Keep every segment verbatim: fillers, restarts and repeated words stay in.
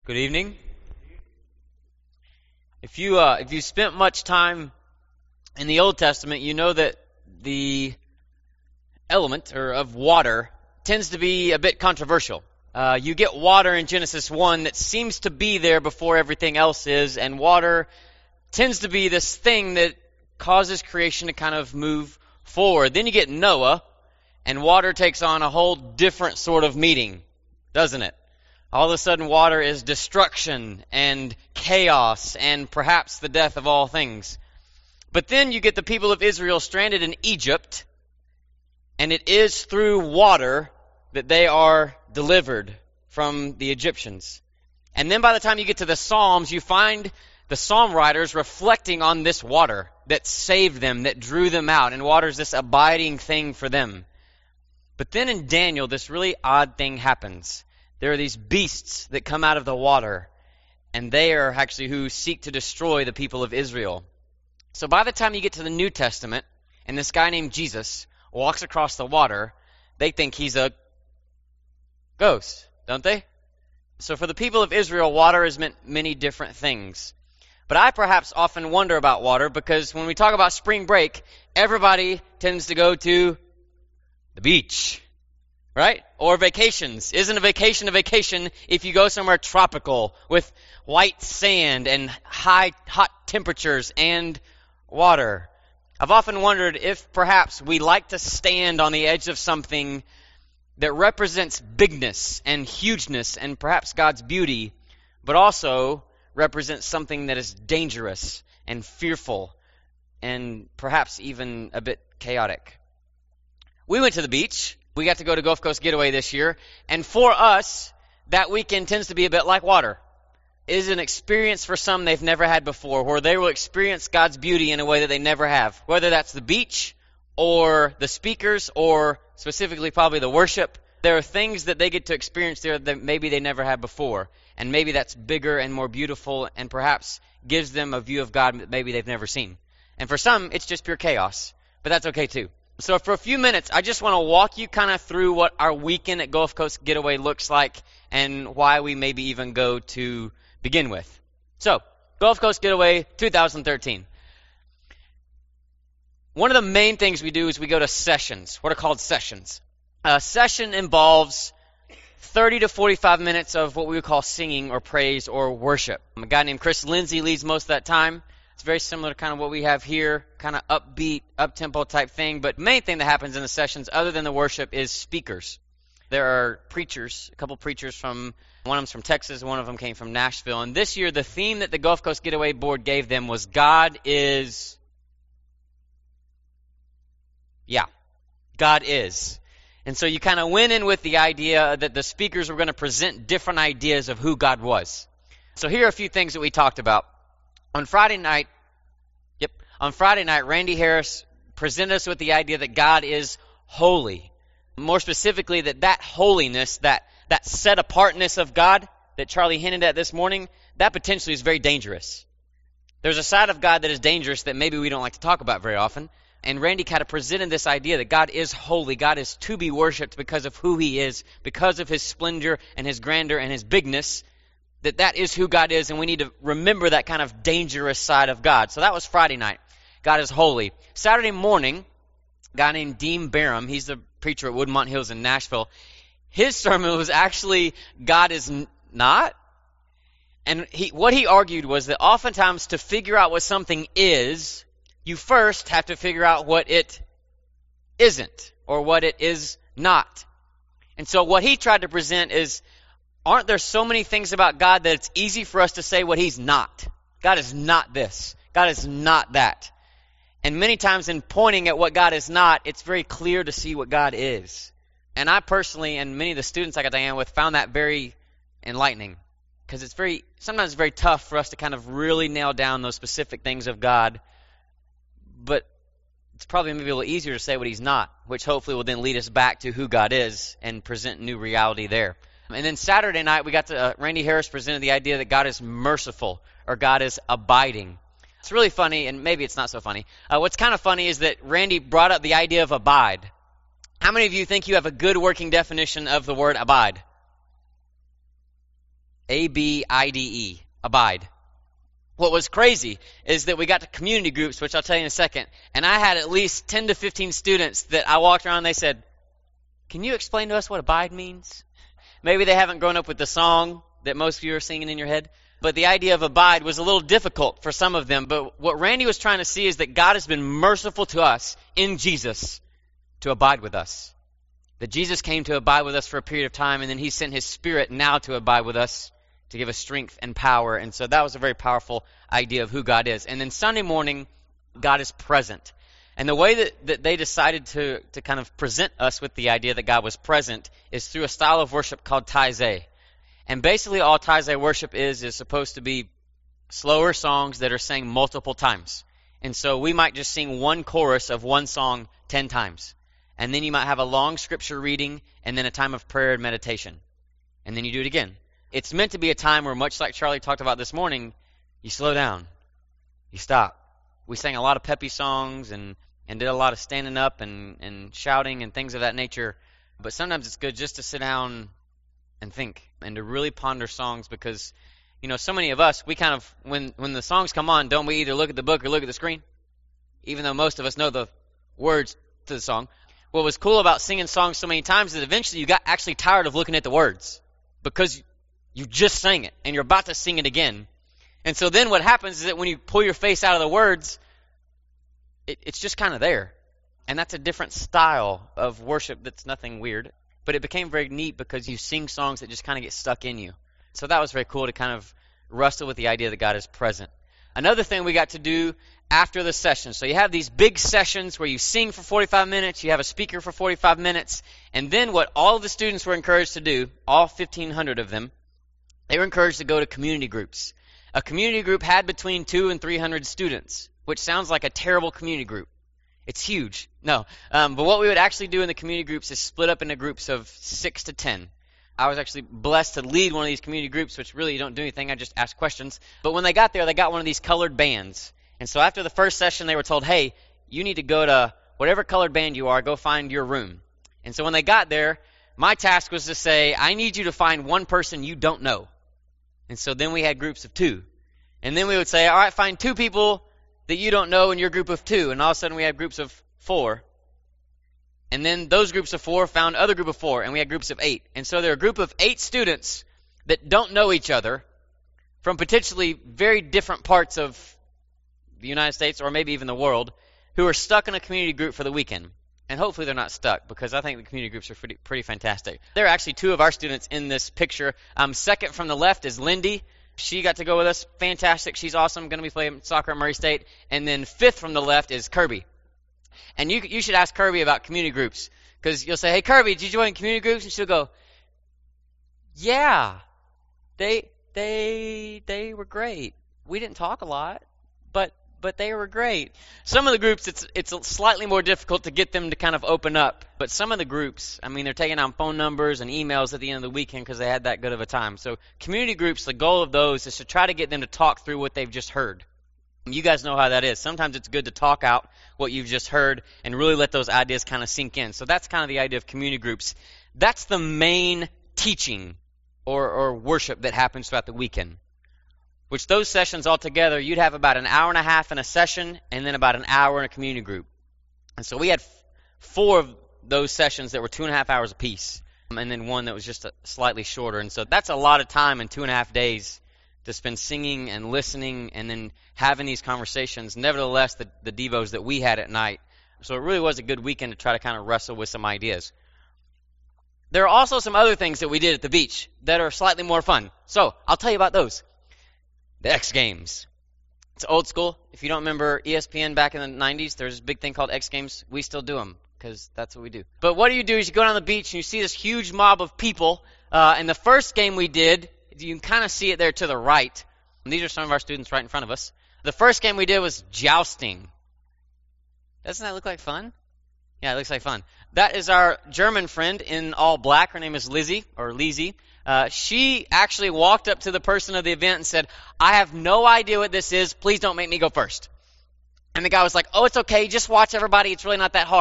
Good evening. If you uh, if you spent much time in the Old Testament, you know that the element or of water tends to be a bit controversial. Uh, you get water in Genesis one that seems to be there before everything else is, and water tends to be this thing that causes creation to kind of move forward. Then you get Noah, and water takes on a whole different sort of meaning, doesn't it? All of a sudden, water is destruction and chaos and perhaps the death of all things. But then you get the people of Israel stranded in Egypt, and it is through water that they are delivered from the Egyptians. And then by the time you get to the Psalms, you find the psalm writers reflecting on this water that saved them, that drew them out, and water is this abiding thing for them. But then in Daniel, this really odd thing happens. There are these beasts that come out of the water, and they are actually who seek to destroy the people of Israel. So by the time you get to the New Testament, and this guy named Jesus walks across the water, they think he's a ghost, don't they? So for the people of Israel, water has meant many different things. But I perhaps often wonder about water because when we talk about spring break, everybody tends to go to the beach. Right? Or vacations. Isn't a vacation a vacation if you go somewhere tropical with white sand and high hot temperatures and water? I've often wondered if perhaps we like to stand on the edge of something that represents bigness and hugeness and perhaps God's beauty, but also represents something that is dangerous and fearful and perhaps even a bit chaotic. We went to the beach. We got to go to Gulf Coast Getaway this year, and for us, that weekend tends to be a bit like water. It is an experience for some they've never had before, where they will experience God's beauty in a way that they never have, whether that's the beach or the speakers or specifically probably the worship. There are things that they get to experience there that maybe they never had before, and maybe that's bigger and more beautiful and perhaps gives them a view of God that maybe they've never seen. And for some, it's just pure chaos, but that's okay too. So for a few minutes, I just want to walk you kind of through what our weekend at Gulf Coast Getaway looks like and why we maybe even go to begin with. So, Gulf Coast Getaway twenty thirteen. One of the main things we do is we go to sessions, what are called sessions. A session involves thirty to forty-five minutes of what we would call singing or praise or worship. A guy named Chris Lindsay leads most of that time. It's very similar to kind of what we have here, kind of upbeat, up-tempo type thing. But the main thing that happens in the sessions, other than the worship, is speakers. There are preachers, a couple preachers from, one of them's from Texas, one of them came from Nashville. And this year, the theme that the Gulf Coast Getaway Board gave them was God is, yeah, God is. And so you kind of went in with the idea that the speakers were going to present different ideas of who God was. So here are a few things that we talked about. On Friday night, yep, on Friday night, Randy Harris presented us with the idea that God is holy. More specifically, that that holiness, that, that set-apartness of God that Charlie hinted at this morning, that potentially is very dangerous. There's a side of God that is dangerous that maybe we don't like to talk about very often. And Randy kind of presented this idea that God is holy. God is to be worshipped because of who He is, because of His splendor and His grandeur and His bigness. That that is who God is, and we need to remember that kind of dangerous side of God. So that was Friday night. God is holy. Saturday morning, a guy named Dean Barham, he's the preacher at Woodmont Hills in Nashville, his sermon was actually, God is n- not. And he, what he argued was that oftentimes to figure out what something is, you first have to figure out what it isn't, or what it is not. And so what he tried to present is, aren't there so many things about God that it's easy for us to say what He's not? God is not this. God is not that. And many times in pointing at what God is not, it's very clear to see what God is. And I personally, and many of the students I got to hang with, found that very enlightening. Because it's very, sometimes it's very tough for us to kind of really nail down those specific things of God. But it's probably maybe a little easier to say what He's not, which hopefully will then lead us back to who God is and present new reality there. And then Saturday night, we got to, uh, Randy Harris presented the idea that God is merciful, or God is abiding. It's really funny, and maybe it's not so funny. Uh, what's kind of funny is that Randy brought up the idea of abide. How many of you think you have a good working definition of the word abide? A B I D E, abide. What was crazy is that we got to community groups, which I'll tell you in a second, and I had at least ten to fifteen students that I walked around and they said, can you explain to us what abide means? Maybe they haven't grown up with the song that most of you are singing in your head, but the idea of abide was a little difficult for some of them. But what Randy was trying to see is that God has been merciful to us in Jesus to abide with us. That Jesus came to abide with us for a period of time, and then he sent his Spirit now to abide with us to give us strength and power. And so that was a very powerful idea of who God is. And then Sunday morning, God is present. And the way that, that they decided to, to kind of present us with the idea that God was present is through a style of worship called taizé. And basically all taizé worship is, is supposed to be slower songs that are sang multiple times. And so we might just sing one chorus of one song ten times. And then you might have a long scripture reading and then a time of prayer and meditation. And then you do it again. It's meant to be a time where, much like Charlie talked about this morning, you slow down. You stop. We sang a lot of peppy songs and, and did a lot of standing up and, and shouting and things of that nature. But sometimes it's good just to sit down and think and to really ponder songs because, you know, so many of us, we kind of, when, when the songs come on, don't we either look at the book or look at the screen? Even though most of us know the words to the song. What was cool about singing songs so many times is eventually you got actually tired of looking at the words because you just sang it, and you're about to sing it again. And so then what happens is that when you pull your face out of the words, it, it's just kind of there. And that's a different style of worship that's nothing weird. But it became very neat because you sing songs that just kind of get stuck in you. So that was very cool to kind of wrestle with the idea that God is present. Another thing we got to do after the session. So you have these big sessions where you sing for forty-five minutes, you have a speaker for forty-five minutes, and then what all of the students were encouraged to do, all fifteen hundred of them, they were encouraged to go to community groups. A community group had between two and three hundred students, which sounds like a terrible community group. It's huge. No. Um, but what we would actually do in the community groups is split up into groups of six to ten. I was actually blessed to lead one of these community groups, which really you don't do anything. I just ask questions. But when they got there, they got one of these colored bands. And so after the first session, they were told, hey, you need to go to whatever colored band you are, go find your room. And so when they got there, my task was to say, I need you to find one person you don't know. And so then we had groups of two. And then we would say, all right, find two people that you don't know in your group of two. And all of a sudden we had groups of four. And then those groups of four found other group of four. And we had groups of eight. And so there are a group of eight students that don't know each other from potentially very different parts of the United States or maybe even the world who are stuck in a community group for the weekend. And hopefully they're not stuck because I think the community groups are pretty, pretty fantastic. There are actually two of our students in this picture. Um, second from the left is Lindy. She got to go with us. Fantastic. She's awesome. Going to be playing soccer at Murray State. And then fifth from the left is Kirby. And you you should ask Kirby about community groups because you'll say, hey, Kirby, did you join community groups? And she'll go, yeah, they they they were great. We didn't talk a lot, but but they were great. Some of the groups, it's it's slightly more difficult to get them to kind of open up. But some of the groups, I mean, they're taking down phone numbers and emails at the end of the weekend because they had that good of a time. So community groups, the goal of those is to try to get them to talk through what they've just heard. You guys know how that is. Sometimes it's good to talk out what you've just heard and really let those ideas kind of sink in. So that's kind of the idea of community groups. That's the main teaching or, or worship that happens throughout the weekend. Which those sessions altogether, you'd have about an hour and a half in a session and then about an hour in a community group. And so we had f- four of those sessions that were two and a half hours apiece, and then one that was just a, slightly shorter. And so that's a lot of time in two and a half days to spend singing and listening and then having these conversations. Nevertheless, the, the devos that we had at night. So it really was a good weekend to try to kind of wrestle with some ideas. There are also some other things that we did at the beach that are slightly more fun. So I'll tell you about those. The X Games. It's old school. If you don't remember E S P N back in the nineties, there's a big thing called X Games. We still do them because that's what we do. But what do you do is you go down the beach and you see this huge mob of people. Uh, and the first game we did, you can kind of see it there to the right. And these are some of our students right in front of us. The first game we did was jousting. Doesn't that look like fun? Yeah, it looks like fun. That is our German friend in all black. Her name is Lizzie, or Lizzie. Uh, she actually walked up to the person of the event and said, I have no idea what this is. Please don't make me go first. And the guy was like, oh, it's okay. Just watch everybody. It's really not that hard.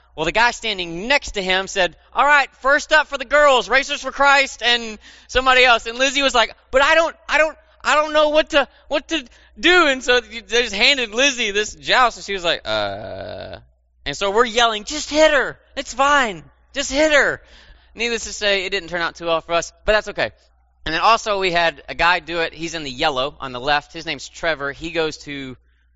Well, the guy standing next to him said, all right, first up for the girls, Racers for Christ, and somebody else. And Lizzie was like, but I don't, I don't, I don't know what to, what to do. And so they just handed Lizzie this joust, and she was like, uh, and so we're yelling, just hit her. It's fine. Just hit her. Needless to say, it didn't turn out too well for us, but that's okay. And then also we had a guy do it. He's in the yellow on the left. His name's Trevor. He goes to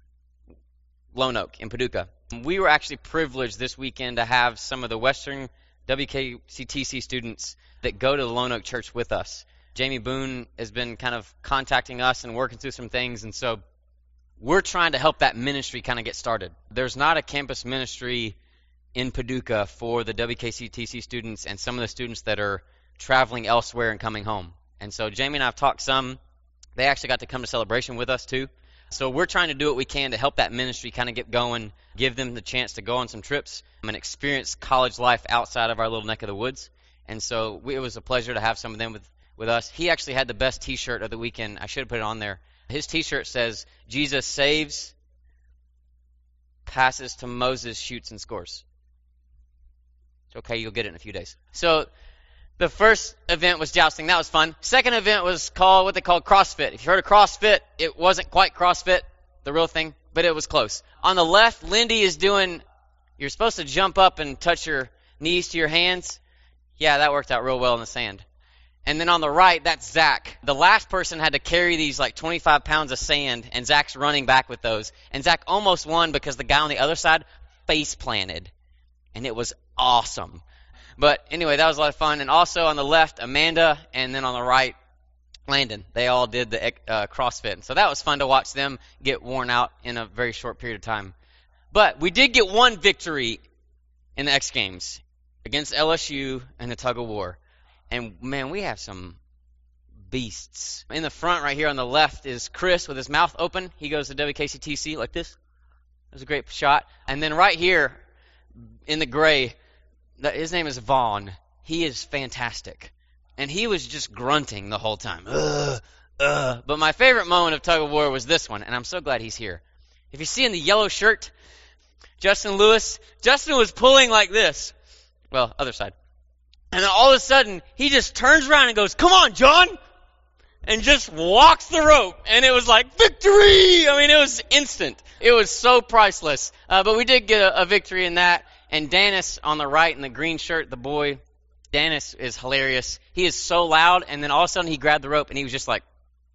Lone Oak in Paducah. We were actually privileged this weekend to have some of the Western W K C T C students that go to the Lone Oak Church with us. Jamie Boone has been kind of contacting us and working through some things, and so we're trying to help that ministry kind of get started. There's not a campus ministry in Paducah for the W K C T C students and some of the students that are traveling elsewhere and coming home. And so Jamie and I have talked some. They actually got to come to Celebration with us too. So we're trying to do what we can to help that ministry kind of get going, give them the chance to go on some trips and experience college life outside of our little neck of the woods. And so we, it was a pleasure to have some of them with, with us. He actually had the best T-shirt of the weekend. I should have put it on there. His T-shirt says, Jesus saves, passes to Moses, shoots, and scores. It's okay, you'll get it in a few days. So the first event was jousting. That was fun. Second event was called what they called CrossFit. If you heard of CrossFit, it wasn't quite CrossFit, the real thing, but it was close. On the left, Lindy is doing, you're supposed to jump up and touch your knees to your hands. Yeah, that worked out real well in the sand. And then on the right, that's Zach. The last person had to carry these like twenty-five pounds of sand, and Zach's running back with those. And Zach almost won because the guy on the other side face planted. And it was awesome. But anyway, that was a lot of fun. And also on the left, Amanda, and then on the right, Landon. They all did the uh, CrossFit. So that was fun to watch them get worn out in a very short period of time. But we did get one victory in the X Games against L S U and the tug of war. And man, we have some beasts. In the front right here on the left is Chris with his mouth open. He goes to W K C T C like this. It was a great shot. And then right here in the gray, his name is Vaughn. He is fantastic. And he was just grunting the whole time. Ugh, ugh. But my favorite moment of tug of war was this one, and I'm so glad he's here. If you see in the yellow shirt, Justin Lewis, Justin was pulling like this. Well, other side. And then all of a sudden, he just turns around and goes, come on, John! And just walks the rope. And it was like, victory! I mean, it was instant. It was so priceless. Uh, but we did get a, a victory in that. And Dennis on the right in the green shirt, the boy, Dennis is hilarious. He is so loud, and then all of a sudden he grabbed the rope, and he was just like,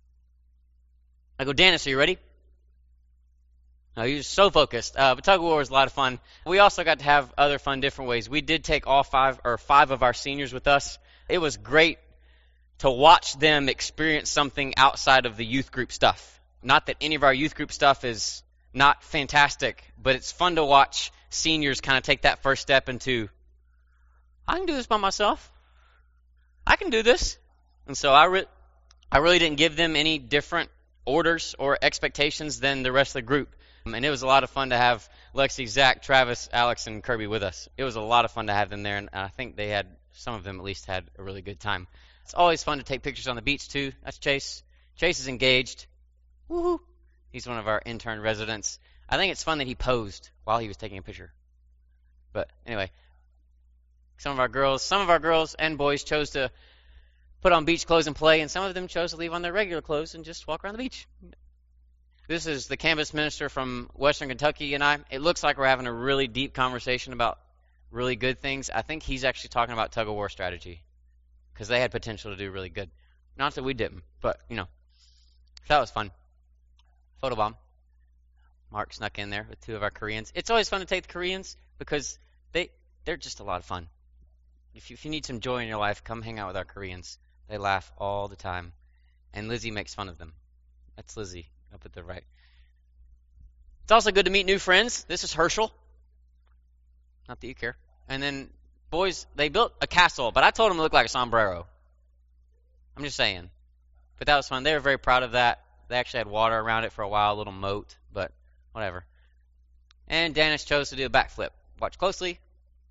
I go, Dennis, are you ready? No, he was so focused. Uh, but tug of war was a lot of fun. We also got to have other fun different ways. We did take all five or five of our seniors with us. It was great to watch them experience something outside of the youth group stuff. Not that any of our youth group stuff is not fantastic, but it's fun to watch seniors kind of take that first step into, I can do this by myself. I can do this. And so I, re- I really didn't give them any different orders or expectations than the rest of the group. And it was a lot of fun to have Lexi, Zach, Travis, Alex, and Kirby with us. It was a lot of fun to have them there, and I think they had, some of them at least had a really good time. It's always fun to take pictures on the beach, too. That's Chase. Chase is engaged. Woohoo! He's one of our intern residents. I think it's fun that he posed while he was taking a picture. But anyway, some of our girls, some of our girls and boys chose to put on beach clothes and play, and some of them chose to leave on their regular clothes and just walk around the beach. This is the campus minister from Western Kentucky and I. It looks like we're having a really deep conversation about really good things. I think he's actually talking about tug of war strategy because they had potential to do really good. Not that we didn't, but, you know, that was fun. Photobomb. Mark snuck in there with two of our Koreans. It's always fun to take the Koreans because they, they're just a lot of fun. If you, if you need some joy in your life, come hang out with our Koreans. They laugh all the time. And Lizzie makes fun of them. That's Lizzie up at the right. It's also good to meet new friends. This is Herschel. Not that you care. And then, boys, they built a castle, but I told them it looked like a sombrero. I'm just saying. But that was fun. They were very proud of that. They actually had water around it for a while, a little moat, but whatever. And Dennis chose to do a backflip. Watch closely.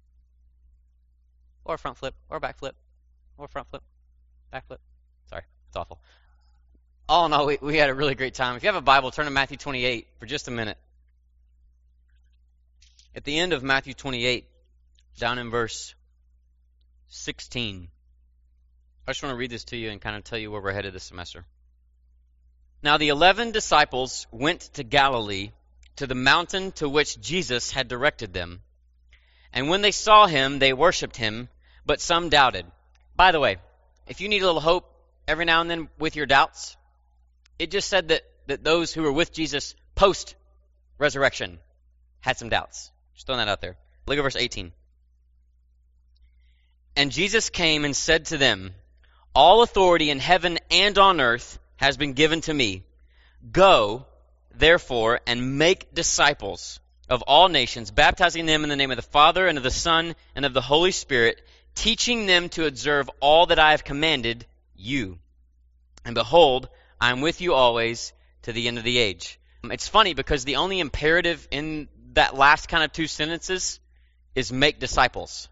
Or a front flip, or a back flip, or front flip, back flip. Sorry, it's awful. All in all, we, we had a really great time. If you have a Bible, turn to Matthew twenty-eight for just a minute. At the end of Matthew twenty-eight, down in verse sixteen. I just want to read this to you and kind of tell you where we're headed this semester. Now the eleven disciples went to Galilee, to the mountain to which Jesus had directed them. And when they saw him, they worshipped him, but some doubted. By the way, if you need a little hope every now and then with your doubts, it just said that, that those who were with Jesus post-resurrection had some doubts. Just throwing that out there. Look at verse eighteen. And Jesus came and said to them, all authority in heaven and on earth has been given to me. Go, therefore, and make disciples of all nations, baptizing them in the name of the Father and of the Son and of the Holy Spirit, teaching them to observe all that I have commanded you. And behold, I am with you always to the end of the age. It's funny because the only imperative in that last kind of two sentences is make disciples.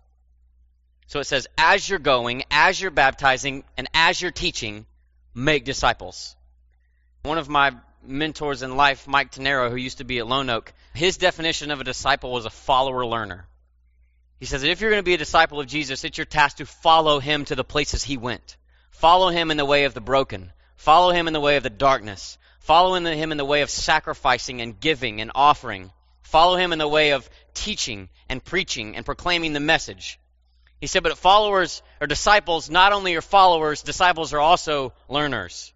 So it says, as you're going, as you're baptizing, and as you're teaching, make disciples. One of my mentors in life, Mike Tenero, who used to be at Lone Oak, his definition of a disciple was a follower-learner. He says that if you're going to be a disciple of Jesus, it's your task to follow him to the places he went. Follow him in the way of the broken. Follow him in the way of the darkness. Follow him in the way of sacrificing and giving and offering. Follow him in the way of teaching and preaching and proclaiming the message. He said, but followers or disciples not only are followers, disciples are also learners.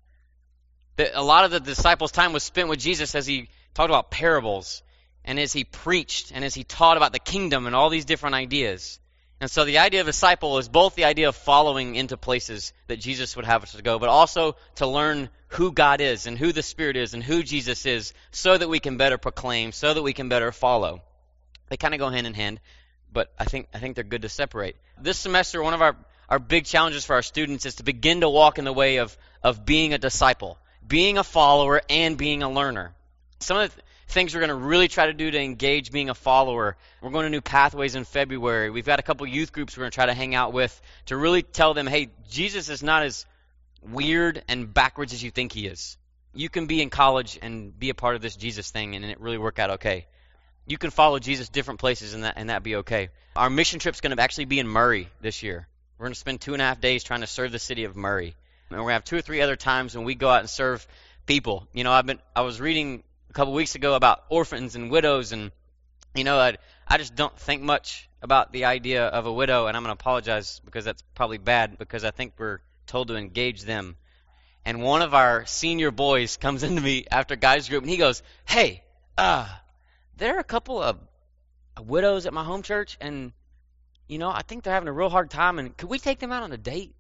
That a lot of the disciples' time was spent with Jesus as he talked about parables and as he preached and as he taught about the kingdom and all these different ideas. And so the idea of disciple is both the idea of following into places that Jesus would have us to go, but also to learn who God is and who the Spirit is and who Jesus is so that we can better proclaim, so that we can better follow. They kind of go hand in hand. But I think I think they're good to separate. This semester, one of our, our big challenges for our students is to begin to walk in the way of, of being a disciple, being a follower, and being a learner. Some of the th- things we're going to really try to do to engage being a follower, we're going to New Pathways in February. We've got a couple youth groups we're going to try to hang out with to really tell them, hey, Jesus is not as weird and backwards as you think he is. You can be in college and be a part of this Jesus thing and it really work out okay. You can follow Jesus different places and that and that be okay. Our mission trip's going to actually be in Murray this year. We're going to spend two and a half days trying to serve the city of Murray. And we're going to have two or three other times when we go out and serve people. You know, I've been I was reading a couple weeks ago about orphans and widows, and you know, I I just don't think much about the idea of a widow, and I'm going to apologize because that's probably bad because I think we're told to engage them. And one of our senior boys comes into me after guys group, and he goes, "Hey, uh, there are a couple of widows at my home church, and, you know, I think they're having a real hard time, and could we take them out on a date?"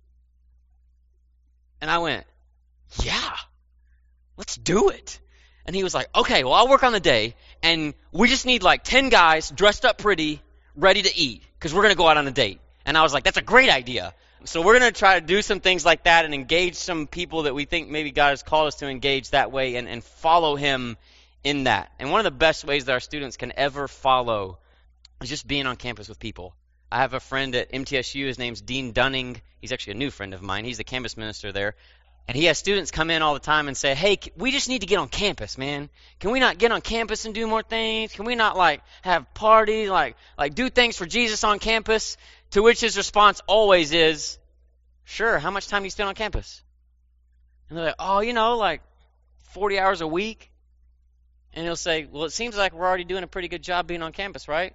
And I went, "Yeah, let's do it." And he was like, "Okay, well, I'll work on the day, and we just need like ten guys dressed up pretty, ready to eat, because we're going to go out on a date." And I was like, "That's a great idea." So we're going to try to do some things like that and engage some people that we think maybe God has called us to engage that way and, and follow him in that. And one of the best ways that our students can ever follow is just being on campus with people. I have a friend at M T S U. His name's Dean Dunning. He's actually a new friend of mine. He's the campus minister there. And he has students come in all the time and say, "Hey, we just need to get on campus, man. Can we not get on campus and do more things? Can we not, like, have parties, like, like do things for Jesus on campus?" To which his response always is, "Sure, how much time do you spend on campus?" And they're like, "Oh, you know, like forty hours a week." And he'll say, "Well, it seems like we're already doing a pretty good job being on campus, right?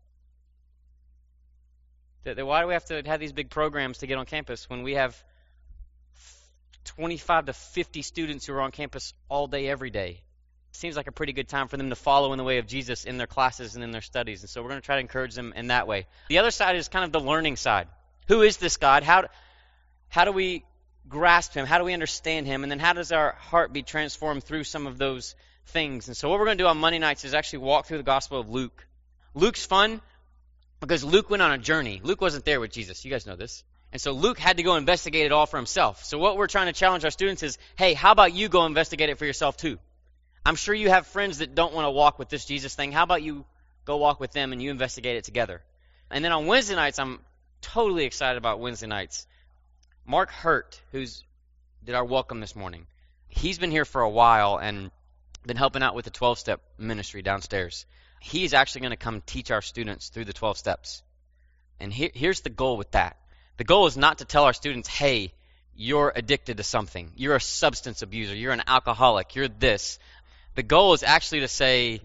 Why do we have to have these big programs to get on campus when we have twenty-five to fifty students who are on campus all day, every day?" It seems like a pretty good time for them to follow in the way of Jesus in their classes and in their studies. And so we're going to try to encourage them in that way. The other side is kind of the learning side. Who is this God? How, how do we grasp him? How do we understand him? And then how does our heart be transformed through some of those things? And so what we're going to do on Monday nights is actually walk through the Gospel of Luke. Luke's fun because Luke went on a journey. Luke wasn't there with Jesus. You guys know this. And so Luke had to go investigate it all for himself. So what we're trying to challenge our students is, hey, how about you go investigate it for yourself too? I'm sure you have friends that don't want to walk with this Jesus thing. How about you go walk with them and you investigate it together? And then on Wednesday nights, I'm totally excited about Wednesday nights. Mark Hurt, who's did our welcome this morning, he's been here for a while and been helping out with the twelve-step ministry downstairs. He's actually going to come teach our students through the twelve steps. And here, here's the goal with that. The goal is not to tell our students, hey, you're addicted to something. You're a substance abuser. You're an alcoholic. You're this. The goal is actually to say,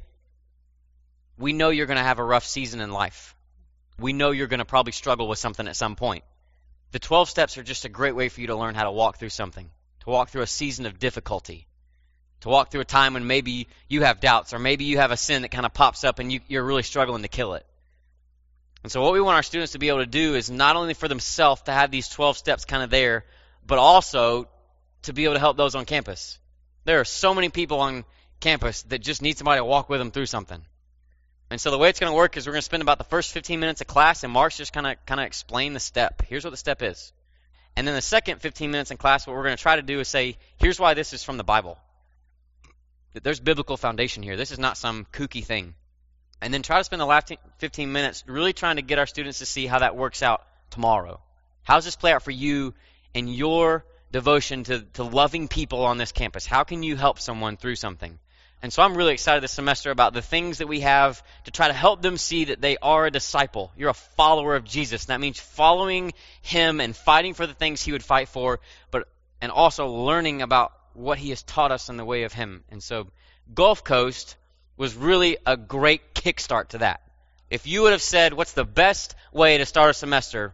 we know you're going to have a rough season in life. We know you're going to probably struggle with something at some point. The twelve steps are just a great way for you to learn how to walk through something, to walk through a season of difficulty, to walk through a time when maybe you have doubts or maybe you have a sin that kind of pops up and you, you're really struggling to kill it. And so what we want our students to be able to do is not only for themselves to have these twelve steps kind of there, but also to be able to help those on campus. There are so many people on campus that just need somebody to walk with them through something. And so the way it's going to work is we're going to spend about the first fifteen minutes of class, and Mark's just kind of kind of explain the step. Here's what the step is. And then the second fifteen minutes in class, what we're going to try to do is say, here's why this is from the Bible. That there's biblical foundation here. This is not some kooky thing. And then try to spend the last fifteen minutes really trying to get our students to see how that works out tomorrow. How does this play out for you in your devotion to, to loving people on this campus? How can you help someone through something? And so I'm really excited this semester about the things that we have to try to help them see that they are a disciple. You're a follower of Jesus. And that means following him and fighting for the things he would fight for, but and also learning about what he has taught us in the way of him. And so Gulf Coast was really a great kickstart to that. If you would have said, what's the best way to start a semester?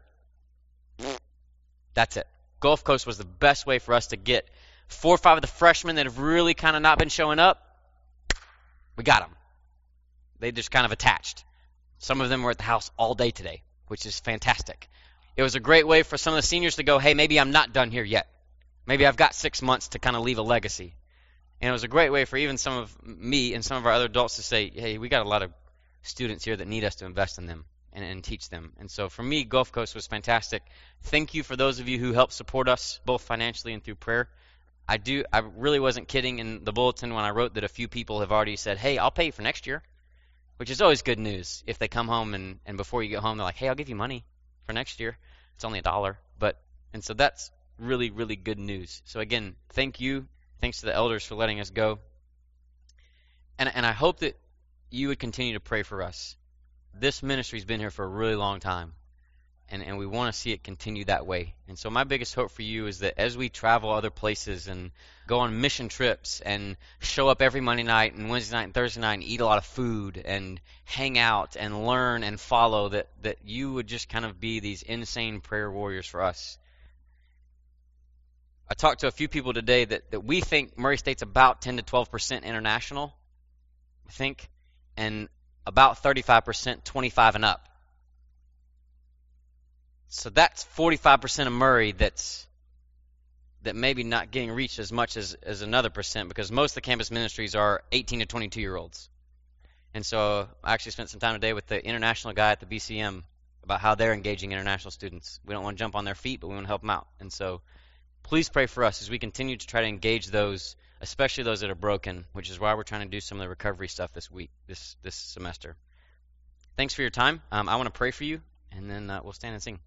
That's it. Gulf Coast was the best way for us to get four or five of the freshmen that have really kind of not been showing up. We got them. They just kind of attached. Some of them were at the house all day today, which is fantastic. It was a great way for some of the seniors to go, hey, maybe I'm not done here yet. Maybe I've got six months to kind of leave a legacy. And it was a great way for even some of me and some of our other adults to say, hey, we got a lot of students here that need us to invest in them and, and teach them. And so for me, Gulf Coast was fantastic. Thank you for those of you who helped support us, both financially and through prayer. I do. I really wasn't kidding in the bulletin when I wrote that a few people have already said, hey, I'll pay for next year, which is always good news. If they come home and, and before you get home, they're like, hey, I'll give you money for next year. It's only a dollar. But and so that's really, really good news. So again, thank you. Thanks to the elders for letting us go. And, and I hope that you would continue to pray for us. This ministry's been here for a really long time. And, and we want to see it continue that way. And so my biggest hope for you is that as we travel other places and go on mission trips and show up every Monday night and Wednesday night and Thursday night and eat a lot of food and hang out and learn and follow, that, that you would just kind of be these insane prayer warriors for us. I talked to a few people today that, that we think Murray State's about ten to twelve percent international, I think, and about thirty-five percent twenty-five and up. So that's forty-five percent of Murray that's that maybe not getting reached as much as, as another percent, because most of the campus ministries are eighteen to twenty-two year olds. And so I actually spent some time today with the international guy at the B C M about how they're engaging international students. We don't want to jump on their feet, but we want to help them out. And so please pray for us as we continue to try to engage those, especially those that are broken, which is why we're trying to do some of the recovery stuff this week, this this semester. Thanks for your time. Um, I want to pray for you, and then uh, we'll stand and sing.